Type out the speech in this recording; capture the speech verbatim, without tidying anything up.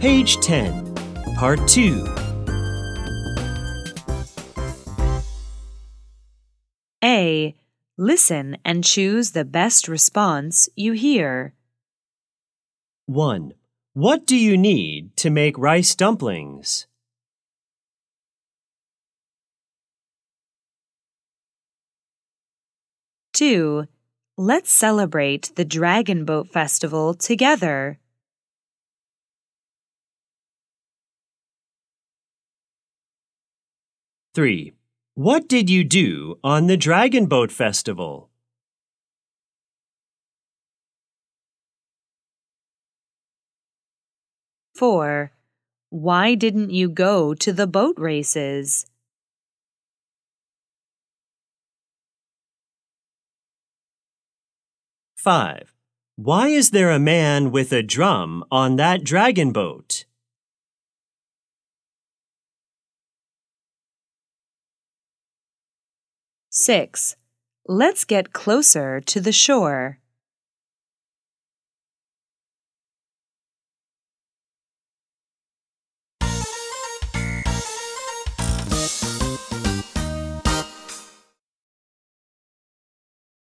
Page ten, Part two. A. Listen and choose the best response you hear. one. What do you need to make rice dumplings? two. Let's celebrate the Dragon Boat Festival together. three. What did you do on the Dragon Boat Festival? four. Why didn't you go to the boat races? five. Why is there a man with a drum on that dragon boat? six. Let's get closer to the shore.